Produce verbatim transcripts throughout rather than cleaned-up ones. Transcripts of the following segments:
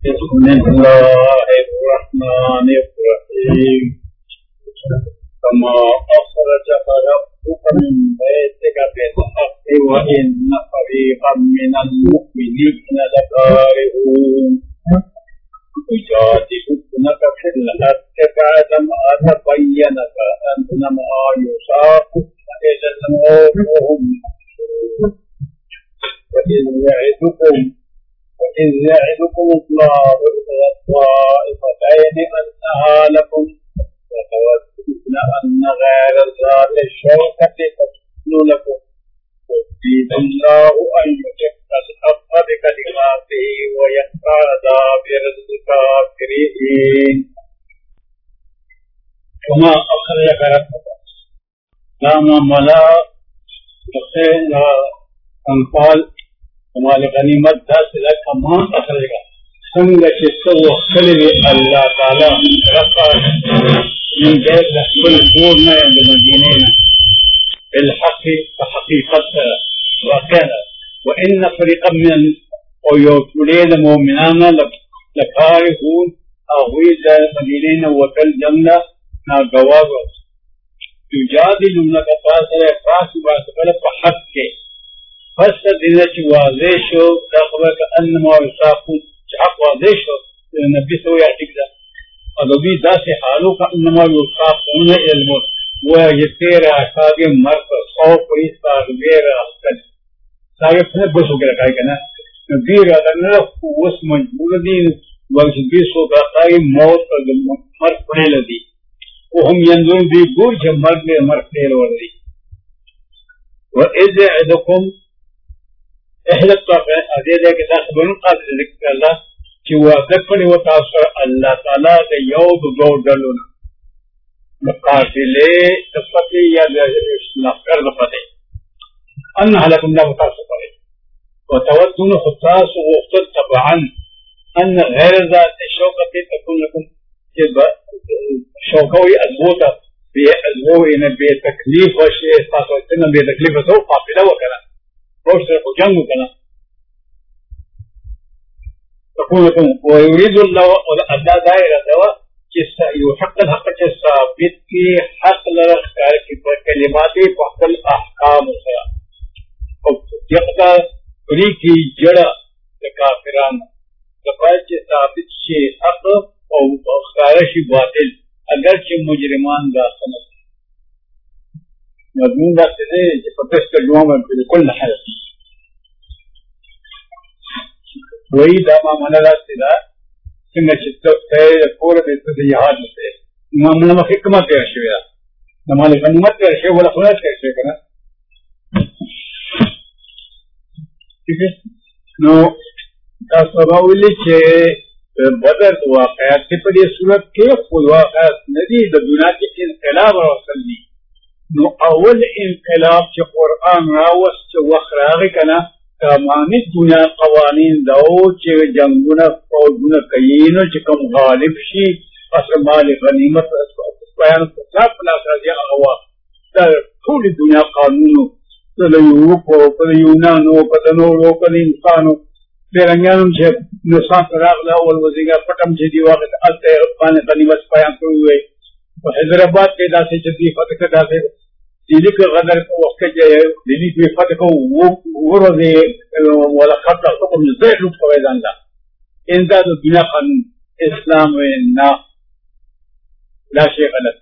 بسم الله الرحمن الرحيم كما أخرجك ربك من بيتك بالحق وإن فريقا من المؤمنين لكارهون يجادلونك في الحق بعدما تبين كأنما يساقون إلى الموت وهم يحشرون وإذ يعدكم وإذ يعدكم الله إحدى الطائفتين أنها لكم وتودون أن غير ذات الشوكة تكون لكم يريد الله أن يحق الحق بكلماته ويقطع دابر الكافرين كما أخرجك ربك لما ملا تخيل أنفال हमारे गनीमत दस लाख कमान अखरेगा संग चित्तो वखलि अल्लाह ताला रफा من بيت كل دور ما عند مدينين بالحق حقيقة وكان وإن فريقا من ويوتولين مؤمنان لكارهون أهويز مدينين وكل جملة ناقواغ يجادلونك فاسر فاسر فاسر فحق فست دینه واضح شو دا خبر که انما وصافون حق واضح شو نبی سو یعتق دا اگوی دا سے حالو که انما وصافون علمون و یتیر آساگی مرد خوف ویس تاغبیر احسن ساگی پنه بسو کے رکھائی کنا نبیر آدھرنا وس مجبور دین وقت بیسو داقائی موت مرد پنے لدی وهم ينظرون بی بور جب مرد میں مرد پنے لدی وَإِذْ يَعِدُكُمْ اهل الطاقه ادي ده کې تاسو بنو قادر ذکر الله چې وعده کړی و تاسو الله تعالی د یو د دوه ډلو مقاتله تفتی یا د لخر د فتح ان هلكم لا تاسو کوي وتودون خطاس وقت طبعا ان غير ذات الشوكه تكون لكم شوكوي اضبوطه بأضبوه ان بتكليف وشيء تاسو ته به تکلیف سو قافله وکړه روش کو جنگ کنا تكون لكم ويريد الله الله دائره دوا كيس يحق الحق ثابت في حق لرخار کی کلمات فحق الاحکام سرا او یقدا پری کی جڑا کافران لپاره چې ثابت شي حق او اخکار شي باطل اگر چې مجرمان دا سمجھ مضمون دا څه دی چې په تاسو کې نوم په کل حال وही دا معاملہ راځي دا څنګه چې تاسو کور دې ته یاد نشته معاملہ مخ حکمت یې شوی دا معاملہ غنیمت یې شوی ولا خلاص کې شوی کنه ٹھیک ہے نو تاسو راولې چې بدر واقعات په دې صورت کې خو واقعات ندي د دنیا کې انقلاب راوستلی نو اول انقلاب چې قرآن راوست چې وخت راغی کنه تمامي دنیا قوانین داو چې جنگونه فوجونه کوي نو چې کوم غالب شي پس مال غنیمت بیان صاحب لا راځي هغه دا ټول دنیا قانونو د یورپ او د یونانو په دنورو په انسانو بیرنګانو چې نو څنګه راغله اول وزیګا پټم چې دی وخت الته باندې غنیمت بیان کوي په حیدرآباد کې داسې چې دی فتح کې داسې دلی که غدر کو وقت کې دلی په فتح کو ورته ولا خطر حکم زه لوټ کوي ځاندا ان دا د دنیا قانون اسلام نه لا شيء غلط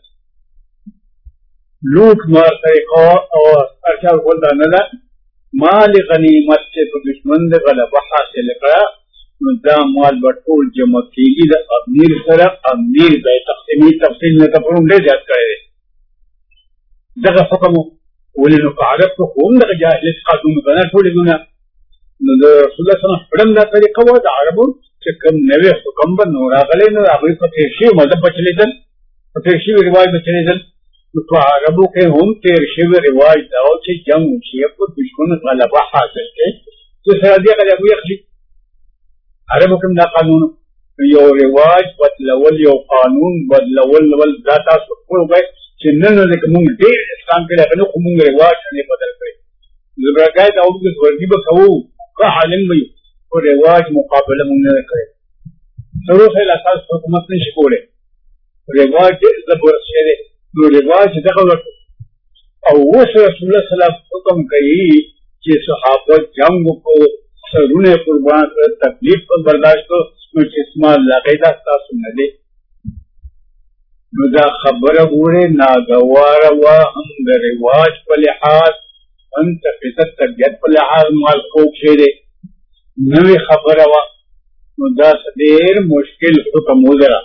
لوټ مار طریقه او ارشاد ولدا نه ده مال غنیمت چې په دشمن د غلبه حاصل کړه نو دا مال بټول جمع کیږي د امیر سره امیر د تقسیمي تفصیل نه تفروم ډېر زیات کړی دغه حکم ولې نو عرب ته هم دغه جاهلیت قانون کنه ټول دونه نو د رسول الله صلی الله علیه وسلم پړم دا طریقه و د عربو چې کوم نوې حکم به نور راغلی نو هغه په تیر شي مذهب بچلیدل په تیر شي رواج بچلیدل نو په عربو کې هم تیر شي رواج دا او چې جنگ شي په دشمن غلبه حاصل کړي چې سره دې غلبه یخلي عربو کوم دا قانون یو رواج بدلول یو قانون بدلول ول دا تاسو کوی چې نن نه کوم ډېر اسلام کې راغلي کوم رواج نه بدل کړي زبرګای دا او د ورګي به کوو که عالم وي او رواج مقابله مونږ نه کړی سرو خیل اساس حکومت نشي کولی رواج زبر شری نو رواج دغه او اوس رسول الله صلی الله علیه وسلم حکم کوي چې صحابه جنگ کو سرونه قربان کړ تکلیف پر برداشت کو نو چې اسما لقیدا تاسو نه دي نو دا خبره وره ناګواره وا هم د رواج په لحاظ انت په طبیعت په لحاظ مال خوب شری نوې خبره وا نو دا ډېر مشکل حکم وزرا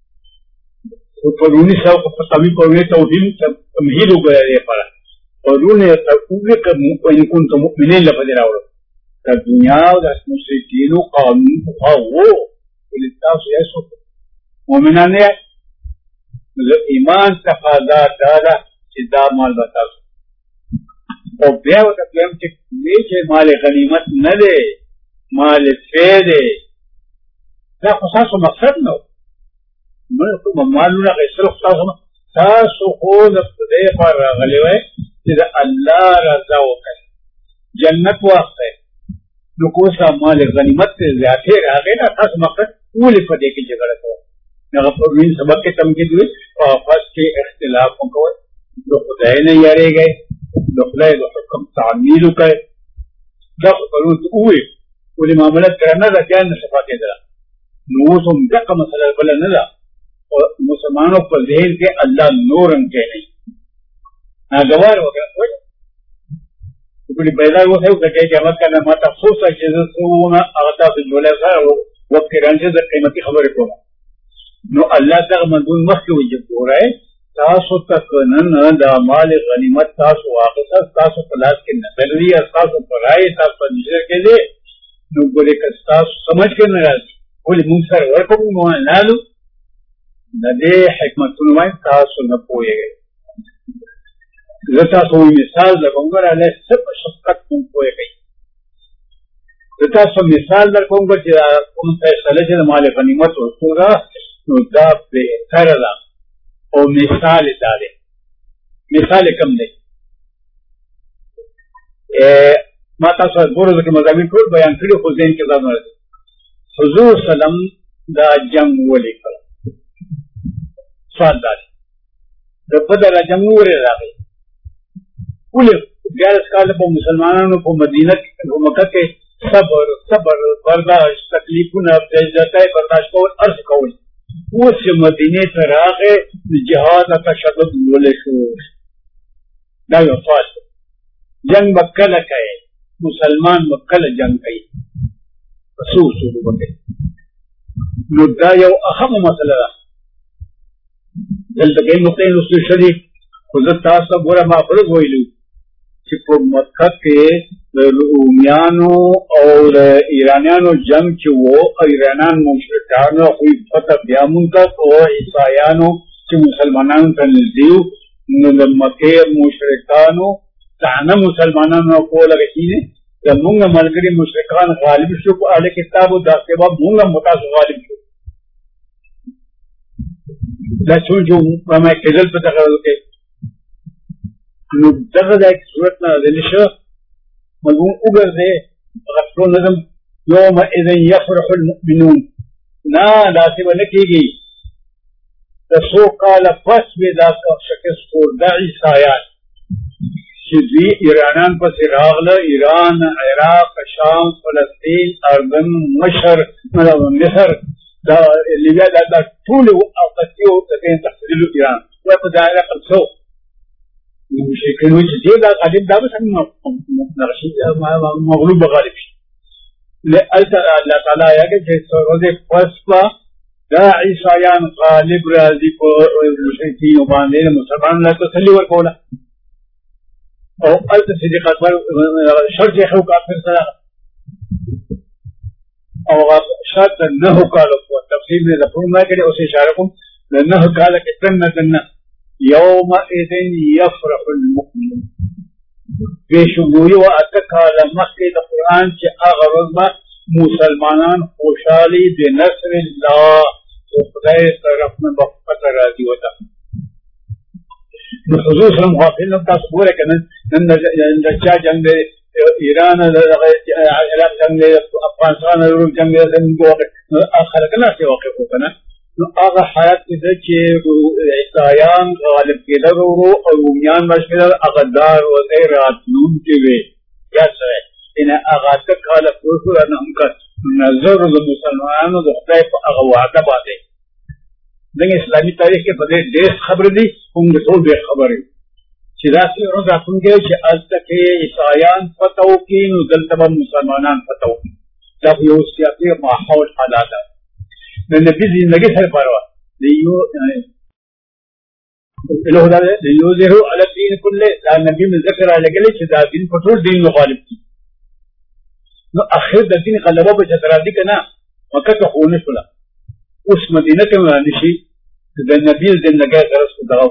پرونی ساو کو پتاوی پرونی توحید تمهید وګړي لپاره پرونی تقوی ک ان كنتم مؤمنین لپاره راوړو د دنیا او د مشرکین قانون خو ول تاسو یې شو مؤمنان یې ایمان تقاضا دادا چې دا مال بتاسو او بیا وته کوم چې چې مال غنیمت نه دی مال فیده دا خو تاسو مقصد نو نو کوم مالونه غیسل تاسو تاسو خو د دې پر غلي وای چې الله رضا وکړي جنت واخته نو کو مال غنیمت زیاته راغی دا تاسو مقصد ولې په دې کې جګړه کوي هغه په وین سبق کې تمګید وي او پس کې اختلاف وکوي نو خدای نه یریږي نو خدای د حکم تعمیل کوي دا په روز وي ولې معاملات کرنا دا ځان صفات دي نو هم دغه مسله بل نه ده مسلمانوں پر ذہن کے اللہ نور ان کے نہیں ناگوار ہو گیا کوئی پیدا وہ ہے کہ جماعت کا نام تخصص ہے جس کو نہ آتا سے جوڑا تھا وقت کے رنج سے قیمتی خبر کو نو اللہ تعالی مندون مخ وجب ہو رہا ہے تاسو تک نن دا مال غنیمت تاسو واقع تاسو پلاس کے نظری تاسو پرائے تاسو نظر کے دے نو ګورې که تاسو سمجھ کې نه راځي ولې موږ سره ورکوو نو نالو د دې حکمتونه وایي تاسو نه پوهېږئ زه تاسو مثال درکوم ګوره هلې څه په شفقت موږ پوهېږئ زه تاسو مثال درکوم ګوره چې کوم فیصله چې د مال غنیمت ورکوو ده نو دا بهتره ده او مثال دا دی مثال کم دی ما تاسو ګورو چې مضامین ټول بیان کړي خو ذهن کې ځان ورته حضور سلام دا جنگ ولیکل سوال داري د بدر جنگ ورې راغی ولې ګارس کال په مسلمانانو په مدینه کې په مکه کې صبر صبر برداشت تکلیفونه ځای برداشت کول ارز کول اوس مدینه ته راغی جهاد تشدد ولې شو دا یو سوال جنگ وکړه کوي مسلمان وکړه جنگ کوي خصوص وګورئ نو دا یو اهم مسله ده دلته کې نقطې نو شریک خو زه تاسو ګوره ما فرض ویلو چې په مکه کې د رومیانو او د ایرانیانو جنگ چې وو ایرانیان مشرکانو خو فتح بیا مونږ او عیسایانو چې مسلمانانو ته نږدې نو د مکې مشرکانو ځانه مسلمانانو کوله کېږي د مونږ ملګري مشرکان غالب شو په اهل کتابو دا سبب مونږ متاسو غالب شو دا څو ما کېدل په دغه کې نو دغه د صورت نه د نشه مضمون وګرځي غفلو نظم يوم اذا يفرح المؤمنون نا داسې ونه کېږي د څو کاله پس به دا شکست خورده عیسایان چې دوی ایرانیان پسې راغله ایران عراق شام فلسطین اردن مصر مصر دا لیبیا دا دا ټول اوقاتي او د تحصیل ایران او په دایره خلصو مشکل وي چې دا غالب دا به څنګه مغلوب غالب شي لألت الله تعالی یې چې څوره پسپا دا عیسایان غالب راځي په مشرکین باندې مسلمان لا تسلی ورکوله او الت صدیق اکبر شرط یې خو کافر سره او شرط نه کالو په تفصیل نه د پرما کې اوس اشاره کوم نه کاله کې څنګه څنګه يوم اذن يفرح المؤمن بشمولي واتكال مكه القران چې هغه ورځ مسلمانان خوشالي د نصر الله او خدای طرف نه بخښه راځي وته نو حضور سلام غافل نو تاسو ګوره کنه نن د چا جنگ ایران عراق جنگ دی افغانستان ورو جنگ دی څنګه اخر کله څه واقع وکنه نو هغه حالت دې چې عیسایان غالب کېدل ورو او رومیان مشکل هغه دار او غیرات نوم کې وي یا څه ان هغه تکاله پروسه نه هم کا نظر د مسلمانانو د خدای په هغه وعده باندې د اسلامي تاریخ کې په دې ډېر خبر دي کوم ټول به خبرې چې داسې روز راځونکي چې الته کې عیسایان فتو کې نو دلته مسلمانان فتو دا یو سیاسي ماحول حالات د نبی زندگی سره پروا دی یو له دا دی یو زهو علی الدین کله دا نبی من ذکر علیګل چې دا دین په ټول دین غالب دي نو اخر د دین غلبه به چترا دي کنه مکه ته خونه شولا اوس مدینه کې باندې شي د نبی زندگی سره څه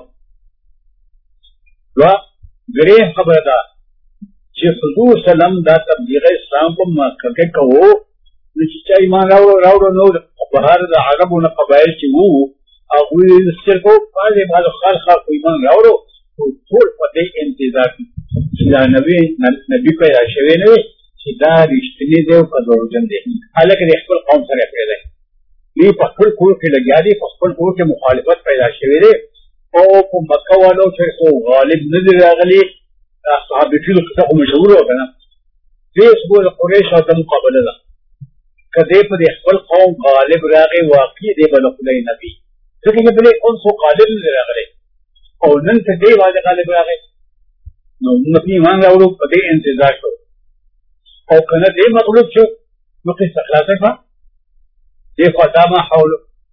وا غری خبره ده چې حضور سلام دا تبلیغ اسلام په مکه کې کوو نو چې چا ایمان راوړو راوړو نو بهر د عربو نه قبایل چې وو هغه صرف په دې باندې خلک ایمان راوړو ټول په دې انتظار چې دا نبی نبی پیدا شوی نه چې دا رښتینی دی او دروغجن دی هلکه د خپل قوم سره پیدا دی په خپل کور کې لګیا دی په خپل کور کې مخالفت پیدا شوی دی او په مکه والو چې خو غالب نه دی راغلی اصحاب فیل څخه مشهور وکنه دې سبول قریش او د مقابله ده کدی په خپل قوم غالب راغی واقعي دی بل خدای نبی ځکه چې بل اون سو غالب نه راغلی او نن ته دی واځي غالب راغی نو نبی ایمان راوړو په دې انتظار کو او کنه دې مطلوب شو نو کې خلاصه کا دې خدای ما حول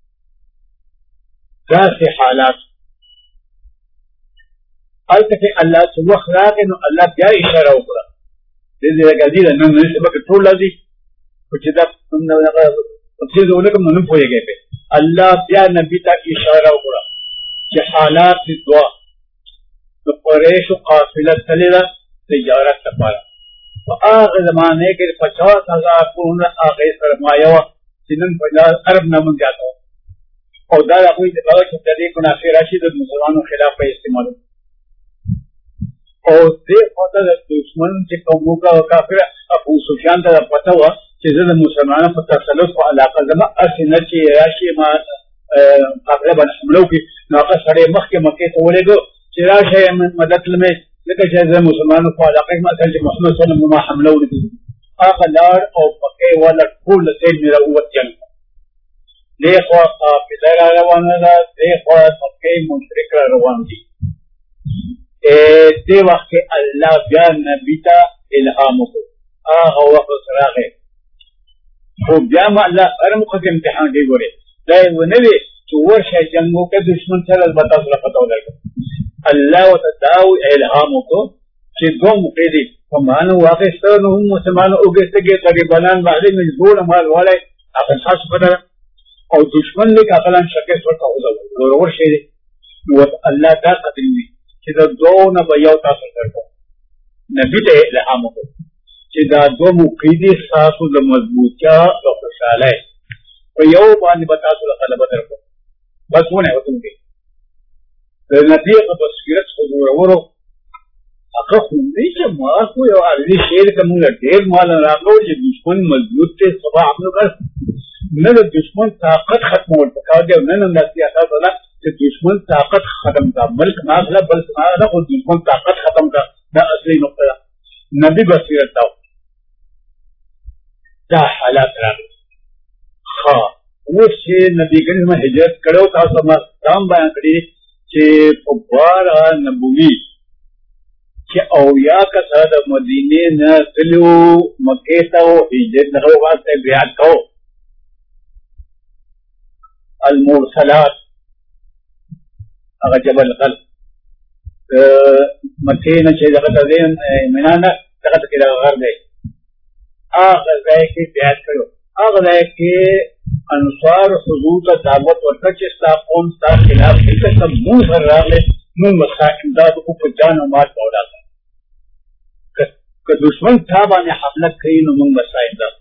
ذات حالات البته الله چې وخت راغی نو الله بیا اشاره وکړه دې دې راګی نن نن سبق ټول لازم چې دا څه ډول کوم نه پوهیږي په الله بیا نبی ته اشاره وکړه چې حالات دي دعا د قریش قافله تلله تجارت لپاره په هغه زمانه کې پچاس هزار پونه هغه سرمایه چې نن په عرب نامه جاته او دا هغه د هغه چې د کنافه راشد د مسلمانانو خلاف په استعمال او دې خاطر د دشمن چې کومو کا کافر ابو سفیان ته پته و چې د مسلمانانو په تسلط په علاقه زما اسنه چې راشي ما تقریبا حملو کې ناقه سره مخکې مکه ته ولېګو چې راشه مدد لمه لکه چې د مسلمانانو په علاقه کې مثلا چې محمد صلی الله علیه وسلم حمله وکړي هغه لار او پکې ولا ټول څه میرا ووتل دغه قافله روانه ده دغه پکې مشرک روان دي دې وخت کې الله بیا نبی ته الهام وکړ هغه وخت راغی خو بیا ما الله هر مخکې امتحان دی ګوره دا ونه وی چې ورشه جنگو کې دشمن سره البته سره پتا ولګي الله وتداو الهام وکړ چې دوه مقیدی په مانو واقعستو نو مسلمان اوګستګي غریبانان باندې مجبور مال والے هغه خاص بدل او دشمن لیک خپلان شکه ورته وځو ورشه دی نو الله دا قدر دی چې دا دوه نه به یو تاسو درکو نبی ته الهام وکړ چې دا دوه مقیدی تاسو د مضبوطیا او خوشاله په یو باندې به تاسو له غلبه درکو بس ونه وته دی د نبی په بصیرت حضور ورو هغه خو دې چې ما خو یو ارزي شعر کوم ډېر مال راغلو چې دشمن مضبوط ته سبا خپل بس نه د دشمن طاقت ختمول پکار دی نه نه سیاست ولا چې دشمن طاقت ختم کا ملک ناغله بل نه خو دشمن طاقت ختم کا دا اصلي نقطه ده نبی بصیرت دا دا حالات راغلي ها اوس چې نبی کریم هجرت کړو تاسو ما تام بیان کړی چې په بار نبوي چې او یا کسه د مدینه نه تلو مکه ته هجرت نه واسطه بیا کو المرسلات هغه جبل قلب مکه نه چې دغه ځین منانه دغه کې غر دی هغه ځای کې بیا کړو هغه ځای کې انصار حضور ته دعوت ورکړه چې ستا قوم ستا خلاف دي که ته مونږ سره راغلی مونږ به ستا امداد وکړو په جان او مال په ولاړ که دشمن تا باندې حمله کوي نو مونږ به ستا امداد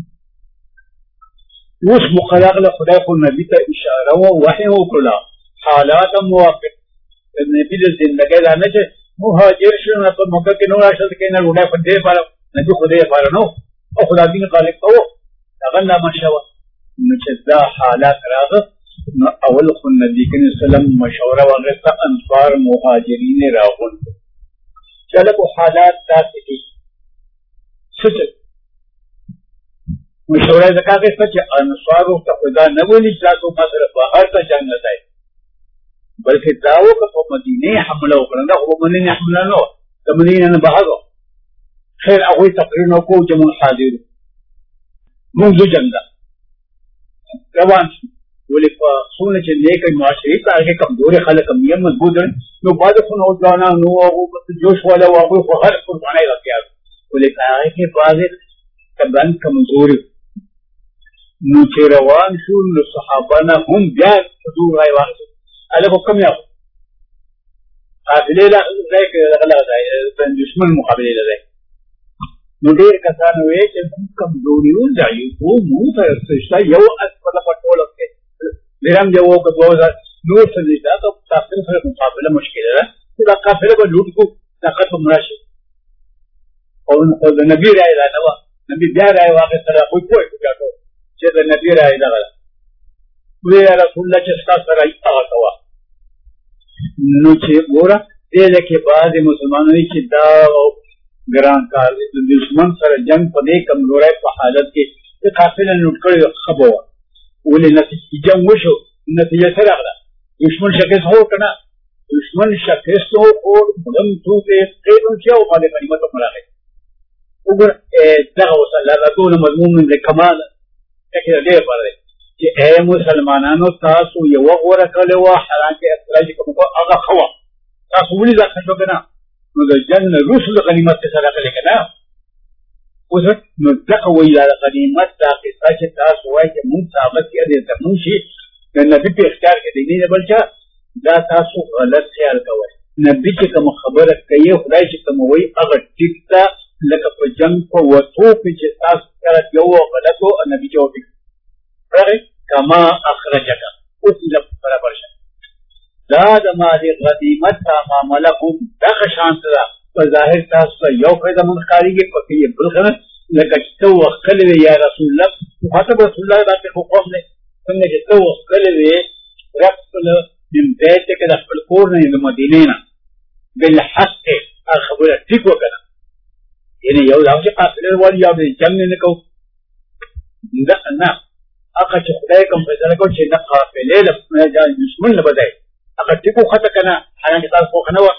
اوس مقراغله خدای خو نبي ته اشاره و وحی وکړله حالات موافق نبي د زندګۍ دا نه چې مهاجر شو نه په مکه کې نو راشه کې نه وډه په دې پاره نبي خدای فارنو او خدای دین خالق کو هغه لا مشوه نو چې دا حالات راغله نو اول خو نبی کریم صلی الله علیه وسلم مشوره وغوښته انصار مهاجرین راغون چله کو حالات داسې دي څه مشوره ځکه کوي چې انصارو ته خدا نه ویلي چې تاسو مصر بهر ته جنگ نه دی بلکې دا وکړه په مدینه حمله وکړه دا خو مدینه حمله نه د مدینه نه بهر خیر هغه تقریر نو کو چې مون حاضر مونږ جنگ ده روان ولې په څونه چې نیک معاشري ته هغه کمزوري خلک هم یې مضبوط نو بعد خو نو ځانا نو هغه جوش ولا هغه خو هر قرباني راکړي ولې هغه کې بعض کبان کمزوري نو چې روان شو نو صحابه نه هم بیا حضور راي واغسته هغه کوم یو قافله لا ځای غلا ځای د دشمن مقابله لري نو ډېر کسان وایي چې کمزوري و ځای وو مو سره څه یو اسپل پټول کې بیرم جو کو دوه نور څه دي دا کافر سره مقابله مشکل ده دا کافر به لوټ کو طاقت مراشي او د نبی راي دا نو نبی بیا راي واغ سره خو کوی کاټو چې د نبی راي دا وی رسول الله چې تاسو راي هغه کوا نو چې ګوره دې لکه بعض مسلمانانو چې دا ګران کار د دشمن سره جنگ په دې کمزورۍ په حالت کې د قافله لوټ کړي خبره ولې نتیجه جنگ وشو نتیجه سره راغله دشمن شکست هو کنه دشمن شکست هو او دم تو ته قیدون چې او باندې کلمت مراغه وګور دغه وصلی الله مضمون من کمال تکي دې پاره چې اے مسلمانانو تاسو یو غوړه کړو حالانکه اخراج کوم هغه خوا تاسو ولې ځکه شو کنه نو د جن رسل غنیمت سره کړل کنه اوس نو دغه ویلا غنیمت دا چې تاسو وایي چې موږ ثابت یې دې ته موږ شي د نبی په اختیار کې دی نه بلچا دا تاسو غلط خیال کوئ نبی چې کوم خبره کوي خدای چې کوم وایي هغه ټیک تا لکه په جنگ په وته چې تاسو سره یو غلطو نبی جواب راغی کما اخرجک اوس له برابر شه دا د مالی غنیمت تا معاملہ کوم دغه شانت ده په ظاهر تاسو یو پیدا مون کاریږي په کې بل خنه لکه تو وکړل یا رسول الله مخاطب رسول الله باندې حکم نه څنګه چې تو وکړل رسول من بیت کې د خپل کور نه د مدینې نه بالحق خبره ټیک وکړه یعنی یو ځل چې قافله وړي یا د جنگ نه کو دا نه هغه چې خدای کوم فیصله کو چې د قافله له دشمن نه بدای هغه ټیکو خطه کنه حالانکه تاسو خو نه و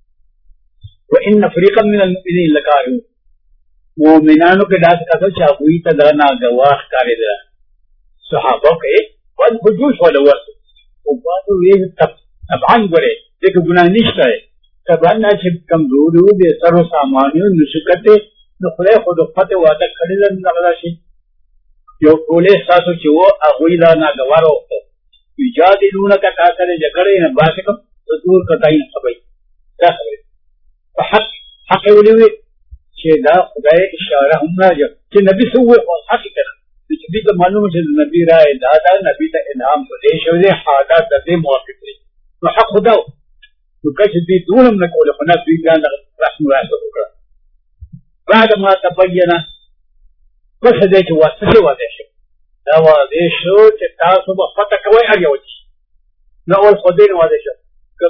وان فريقا من المؤمنين لكارهون مؤمنانو کې داس کاته چې هغه ته درنا غواخ کاری ده صحابه کې ول بجوش ولا ورس او بعضو یې طبعا غره دغه ګناه نشته طبعا چې کمزور وي د سر سامانیو نشکته نو خدای خود فتح وعده کړی نه راشي یو ټولې تاسو چې و هغه لا نه غوارو یجادلونک کاکره جګړې نه باسکم دور کتاین سبای دا خبره په حق حق ولوي چې دا خدای اشاره هم راځي چې نبی سوې او حقیقت چې دې معلومه چې نبی راي دا دا نبی ته انعام کوي شو دې حالات دې موافق دي نو حق خدا نو کله دې دونم نه کوله خو نبی ځان رحم الله وکړه بعد ما تبين بس دې چې واسطه واضح شي دا واضح شو چې تاسو په فتح کوي هر یو شي نو اول خدای نو واضح شو که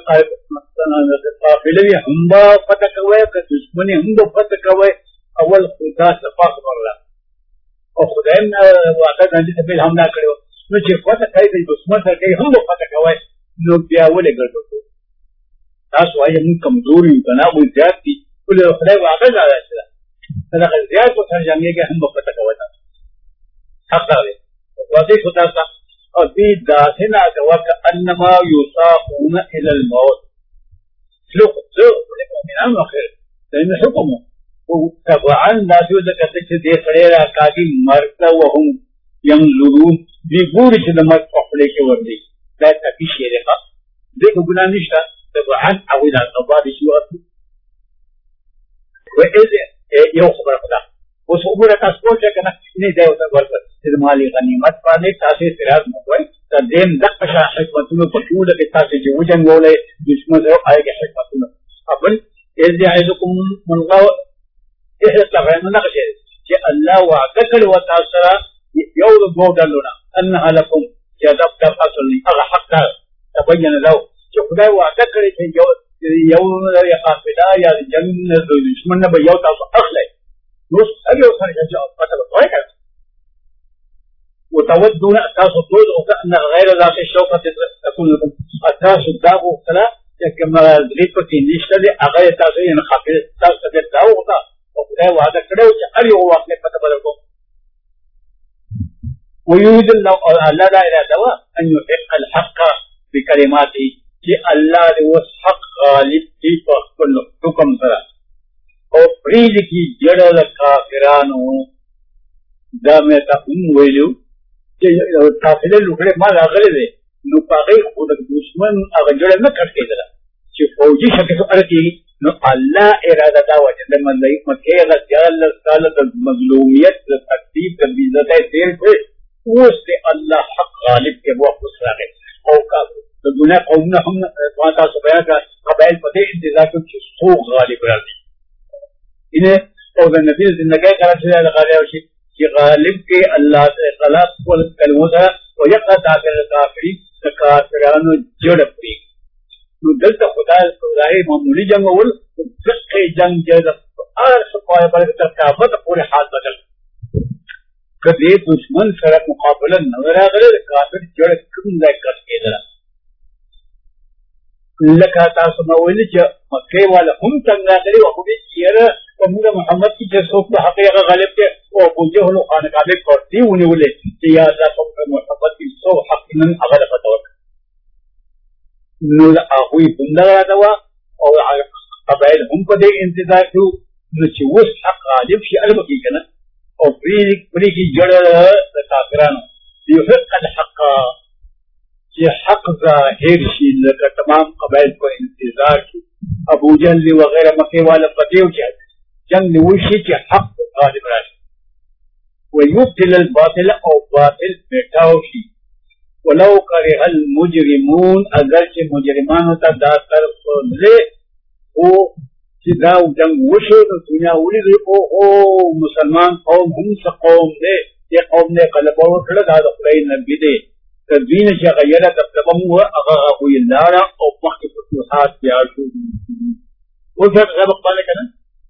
قافله وي هم به فتح کوي که دشمن هم به فتح کوي اول خدا صفاق ورله او خدای هم واقع باندې ته به حمله کړو نو چې فتح کوي د دشمن سره کوي هم به فتح کوي نو بیا ولې ګرځو تاسو وايي موږ کمزوري یو کنه موږ زیات دي ولې خدای واقع راځي دا زیات په سر جنګي کې هم په پټه کوي حق دی واضح خدا تا او دې داسنه کوک انما یصاقون الى الموت لو څو په مؤمنانو اخر دغه حکم او تبعا دا چې د کته چې دې سره راکاږي مرګ وهم ينظرون دې ګوري چې د مرګ په خپل کې وردي دا تکي شي ده دې ګنا نشته تبعا او دا تبعا شي ورته وإذا یو خبره خدا اوس وګوره تاسو څه کنه نه دی او ورته چې مالی غنیمت باندې تاسو اعتراض مو کوئ دا دیم دغه شاه حکمتونو په ټول کې تاسو چې وجن ولې دشمن او آیګه حکمتونو خپل اذ یعذکم الله ايه تفهم نقشه چې الله وعده کړی و تاسو سره یو د دوه ډلو نه انها لكم جذب د اصل هغه حق تبين له چې خدای وعده کړی چې یو یو یا قافله یا جنت د دشمن نه به یو تاسو اخلي نو هغه سره چې پته وایي کړه وتودون اساس الطول وكأن غير ذات الشوكة تكون لكم اساس الداغ وكلا كما ذلك في نشتري اغير تاسوين خافل تاسو داو وتا وخدای وعده کړو چې هر یو وخت په پته بدل ويريد الله لا اله الا ان يحق الحق بكلماته چې الله دې وس حق غالب دی په خپل حکم سره او پریږ کی جړل کافرانو دا مې تاسو ویلو چې قافله لوکړه ما راغلي دي نو پاغي خود دشمن هغه جوړ نه کړ کېدل چې فوجي شکه ارتي نو الله اراده دا و چې د ملای مکه هغه جل تعالی د مظلومیت د تکلیف د بیزته تیر په اوس ته الله حق غالب کې وو خسرغه او کا د دنیا قومونه هم تاسو بیان کړ قبایل په دې انتظار کې چې څو غالب راځي اینه او د نبی زندګۍ کراچي د غالب شي چې غالب کې الله تعالی خلاص کول کلمه او یقطع الکافرین کافرانو جوړ کړی نو دلته خدای خدای معمولی جنگ اول دغه جنگ چې د هر څه په اړه تر کافت پورې حال بدل کدی دشمن سره مقابله نه راغله کافر جوړ کوم ځای کټ کېدل لکه تاسو نو ویل چې مکه والا هم څنګه راغلي او په دې چیرې موږ محمد کی چې څوک په حقیقت غالب کې او ابو جهل او خانقاه کوي ونیولې چې یا الله محمد کی څو حق نن هغه پتو نو هغه بنده راځوا او قبایل هم په دې انتظار کې نو چې وس حق غالب شي البته کې کنه او پری پری کی جوړ د کافرانو یو حق الحق چې حق ظاهر شي لکه تمام قبایل په انتظار کې ابو جهل وغيرها مکه والا پدیو کې جنگ نوشي چې حق غالب راشي ويبطل الباطل او باطل میټاو شي ولو كره المجرمون اگر چې مجرمانو ته دا طرف له او چې دا جنگ وشي نو دنیا ولې او او مسلمان قوم هم څه قوم دي چې قوم نه غلبه وکړه دا د خدای نبی دی تدوین چې غیره تبتبم هو هغه ابو الله او وخت فتوحات بیا شو او څه سبق باندې کنه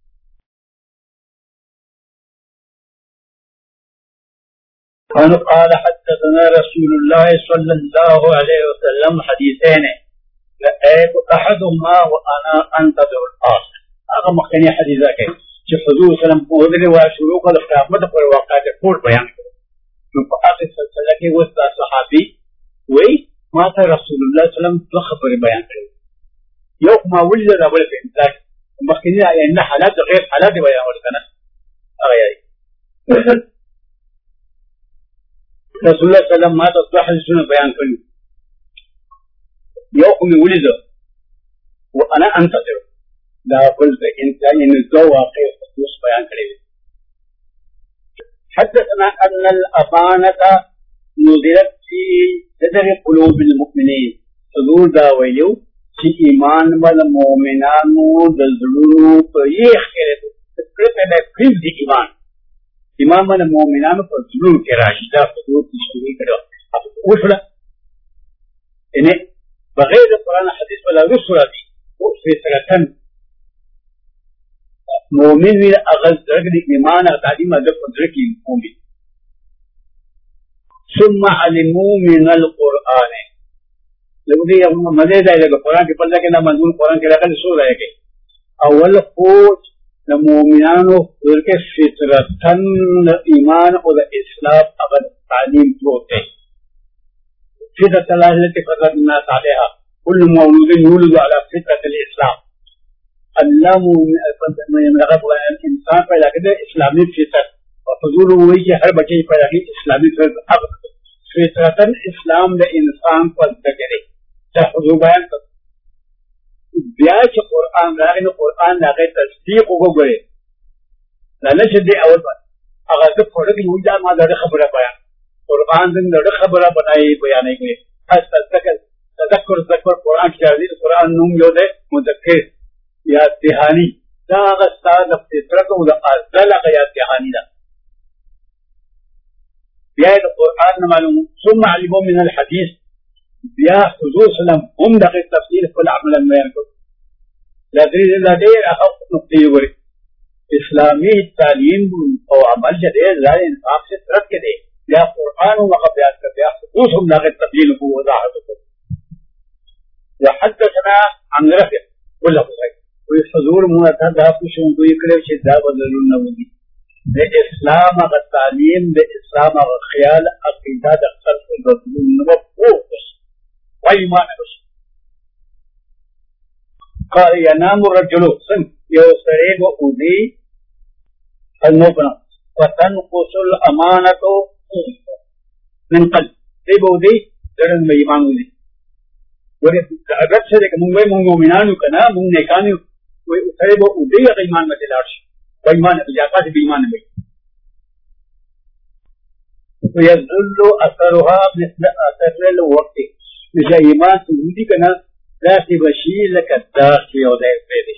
قال قال حدثنا رسول الله صلى الله عليه وسلم حديثين لأيك أحدهما وأنا أنتظر الآخر هذا مخني حديثك چې حضور سلام په دې واشرو کله قیامت پر واقعات ټول بیان کړو نو په هغه سلسله کې وستا صحابي وای ما ته رسول الله سلام څه خبره بیان کړې یو ما ولید دا بل په امتحان مخکنی ان حالات غیر حالات بیان ورکنه هغه یې رسول الله سلام ما ته څه حدیثونه بیان کړل یو کوم ولید وانا انتظر دا بل په انسان ان ذو واقع خصوص بیان کړی حدثنا ان الامانه نزلت في صدر قلوب المؤمنين حضور دا ویلو چې ایمان ول مؤمنانو د زړونو په یخ کې پرته د پریز دی ایمان ایمان ول مؤمنانو په زړونو کې راشي دا حضور تشریح کړو او وشله انه بغیر قرآن حدیث ولا رسول دي او فطرتن مؤمن وی اغل درګ ایمان او تعلیم د قدرت کې مؤمن ثم علموا من القرآن لو دي مزه ده د قرآن کې پله کې نه منظور قرآن کې راغلي شو راځي اول خو د مؤمنانو ورکه فطرتن ایمان او د اسلام هغه تعلیم پروت دی فطرت الله التي فطر الناس عليها كل مولود يولد على فطرة الإسلام الله من رغب الإنسان پیدا کړي اسلامي فطرت او حضور وایي هر بچي پیدا کړي اسلامي فطرت فطرتن اسلام د انسان په دغه ته حضور بیان کړ بیا چې قرآن راغی قرآن هغه تصدیق وګوري نه چې دی اول هغه څه پوره کې وځه ما دا خبره بیان قرآن دې خبره بنای بیانې کوي اصل تذکر تذکر تذکر قرآن کې راځي قرآن نوم یو ده مذکر یا دهانی دا غستا د فطرت او د ازل غیا امتحانی ده. بیا د قرآن نه معلوم ثم علموا من الحديث بیا حضور سلام هم دغه تفسیر خپل عملا بیان کړ. دا درې دا ډېر هغه نقطې وګورئ. اسلامي تعلیم او عمل چې دی دا انصاف سے طرف کې دی. بیا قرآن او هغه بیان کړ. بیا اوس هم دغه تفصیل او وضاحت وکړ. وحدثنا عن رفع ولا بغير وحضور معتاد خوشو دوی کړو چې دا بدلونه ودی د اسلام غ تعلیم د اسلام غ خیال عقیده د خلق بدلونه وکړ وای ما نه قال ينام الرجل سن یو سره وو ودی انوبنا وتنقص الامانه من قلب دی بودی درن مې ایمان ودی ورې اگر څه دې موږ موږ مؤمنانو کنا موږ نیکانو وي سره به ودی ایمان مته لاړ شي ایمان اجازه دې ایمان نه ويذل اثرها مثل اثر الوقت چې ایمان ودی کنا ذاتي بشي لك الداخ یو دې دې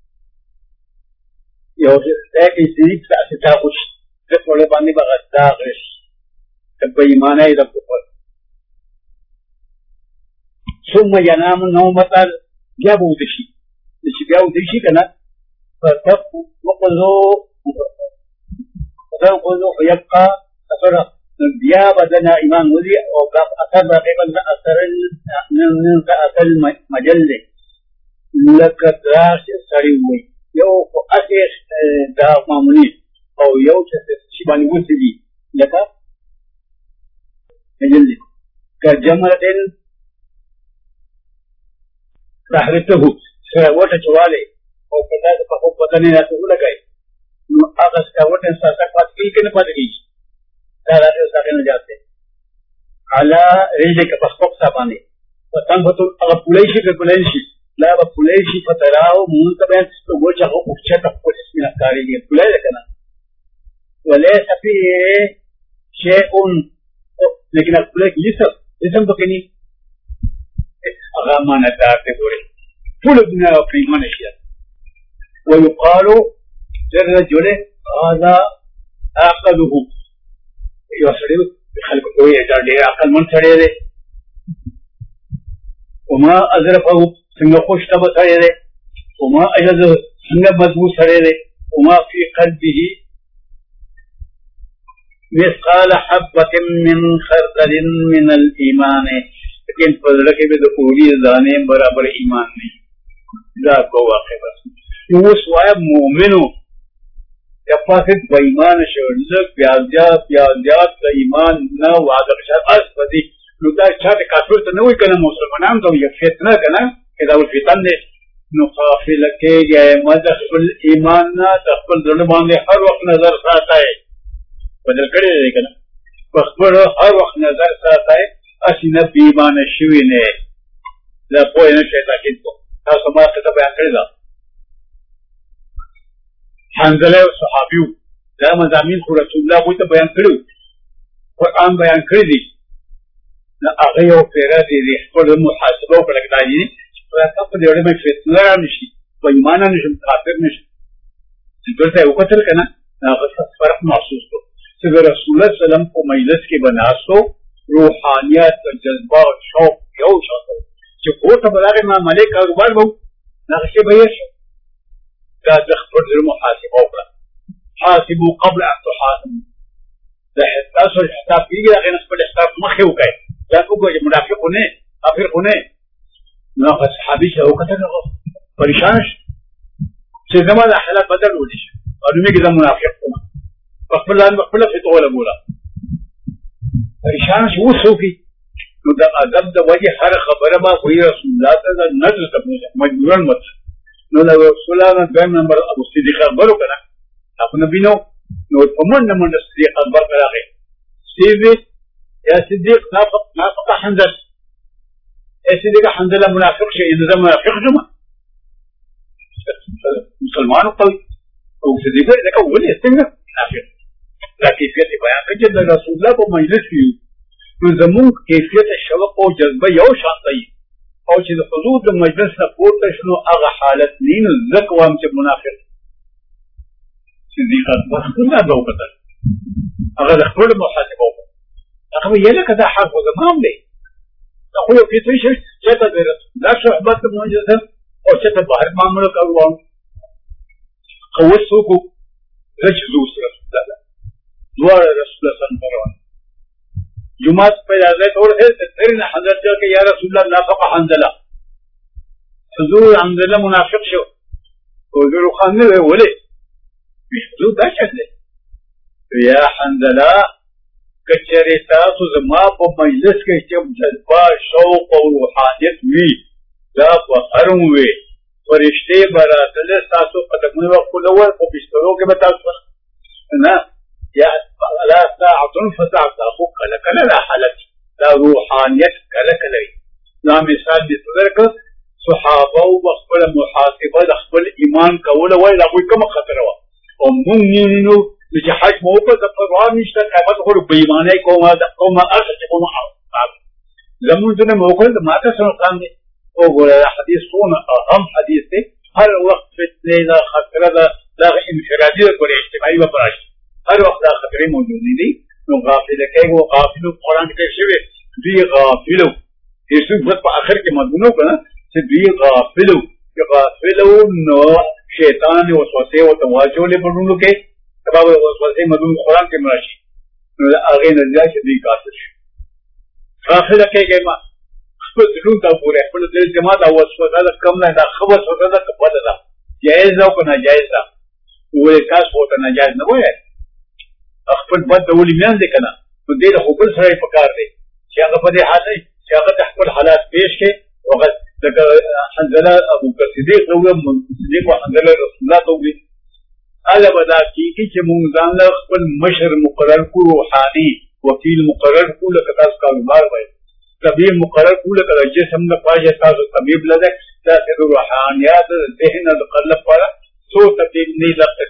یو دې کې سړي څه تاسو د په باندې بغداغش په ایمان یې د په ثم ينام نومة جابوا دشي دشي جابوا دشي كنا فتقوا وقضوا وقضوا فيبقى أثر بيا بدنا إيمان ولي أو أثر رقيبا أثر من أثر المجلة لك دراس سريوي يو أثر دا ماموني أو يو شباني مسلي لك مجلة كجمرة تحرته سراوټه چواله او کدا په خپل بدن نه راځو لګای نو هغه سراوټه ساته پات کې کنه پات کیږي دا راځي ساته نه ځاته علا ریجه کې په خپل صابانه پتن بوتل هغه پولیشي کې پولیشي لا په پولیشي فتراو مونږ ته په وجه او چې ته پولیس نه کاری دی پولیس کنه وليس فيه شيء لیکن پولیس لسه لسه پکې أغامنا تعتبره كل ابناء في منشيا ويقال للرجل هذا عقله يصرف بخلق قوي يجعل عقل من سريره وما أزرفه سنة خوش تبا سريره وما أجزه سنة مضبوط سريره وما في قلبه مثقال حبة من خردل من الإيمان لیکن پزړه کې به د اوري ځانې برابر ایمان نه دا کو واقع بس نو سوای مؤمنو یا فاسد بې ایمان شو لږ پیاځیا پیاځیا د ایمان نه واده شر اس پدې نو دا چې کافر ته نه وي کنه مسلمانان ته یو فتنه کنه دا ول فتن نه نو قافل کېږي مدخل ایمان نه خپل ځل باندې هر وخت نظر ساتي بدل کړي کنه خپل هر وخت نظر ساتي اسینه بیمانه شوی نه لا پوهه نشي تاکید کو تاسو ما ته بیان کړی دا حنزله او صحابیو دا مزامین خو رسول الله خو ته بیان کړو قرآن بیان کړی دی دا هغه یو پیرا دی خپل محاسبه وکړه دا دی چې تاسو په دې اړه مې فتنه را نشي په ایمان نشم کافر نشم دلته یو کتل کنه هغه فرق محسوس کو چې رسول الله سلام په مجلس کې بناسو روحانیت و جذبه و شوق یو شاته چې کوته بلاغه ما ملک کاروبار وو هغه شی به شي دا د خپل محاسبه وکړه حاسبوا قبل ان تحاسبوا دا تاسو حساب کیږي هغه نه خپل حساب مخه وکړي دا کوم منافقونه کافرونه نو صحابي شه وکړه پریشان چې زموږ حالات بدل ودی او موږ د منافقونه خپل لاندې خپل فتوه ولا مولا پریشان شو وسوکی نو دا ادب د وجه هر خبره ما کوي رسول الله تعالی نظر ته مجبورن مت نو له رسول الله دیم نمبر ابو صدیق خبرو کنه اپ نبی نو نو په من من صدیق خبر راغی صدیق یا صدیق نافق نافق حنزل یا صدیق حنزل منافق شي اذا منافق جمع مسلمان قوي او صدیق لك اول يستمر منافق دا کیفیت بیان کړي چې د رسول الله په مجلس کې نو زموږ کیفیت شوق او جذبه یو شان دی او چې د حضور د مجلس نه پورته شنو هغه حالت نه نو ځکه وایم چې منافق صدیقات وختونه به وکتل هغه د خپل محاسبه وکړه هغه یې لکه دا حق زمام دی دا خو یو کیسه شي چې ته د رسول الله صحبت موجوده او چې ته بهر معاملې کوو خو څوک رجزو رسول الله دوار رسول الله صلی الله علیه وسلم جمعات په اجازه اور ہے ترین حضرت کہ یا رسول الله نافق حنزله حضور حنزله منافق شو او ګورو خان نه ولې حضور دا څه یا حنزله کچری تاسو زما په مجلس کې چې جذبه شوق او روحانیت وی دا په هرم وی فرشته براتله تاسو قدمونه وقولول او بسترو کې به تاسو نه یا لا ساعة فساعة أخوك لك لا حالك لا روحانيت لك لي لا مثال بصدرك صحابة وخبل محاسبة خبل إيمان كولا وإلا أقول كما خطروا ومؤمنين لكي حاج موقع تفروا مشتا كما تقول بإيماني كوما كوما أرسل كوما أرسل لمن دون موقع ما تسنو قامي وقول حديث كون أهم حديث هر وقت فتنة لا خطرة لا انفرادية ولا اجتماعي وبراشي هر وقت دا خطرې موجودې دي نو غافل کوي او غافلو قرآن کې شوی دوی غافلو هیڅ بس په اخر کې مضمون وکړه چې دوی غافلو چې غافلو نو شیطان وسوسه او تواجل په ورونو کې سبب وسوسه مضمون قرآن کې مرشي نو هغه نه ځي چې دوی غافل شي غافل کوي ما خپل دلون ته پورې خپل د جماعت او وسوسه د کم نه دا خبر وسوسه د کبد ده جائز او کنه جائز ده وې تاسو ته ناجائز نه وایي خپل بد د ولې میان دي کنه نو دې له خپل سره په کار دی چې هغه په دې حالت چې هغه خپل حالات پیش کړي او هغه حنزله ابو بکر صدیق او صدیق او حنزله رسول الله ته وی هغه بدا کی چې مونږ ځان له خپل مشر مقرر کو روحاني وکیل مقرر کو لکه تاسو کاروبار وای طبيب مقرر کو لکه جسم نه پاجه تاسو طبيب لده تاسو روحانيات ذهن د قلب پر سو طبيب نه لکه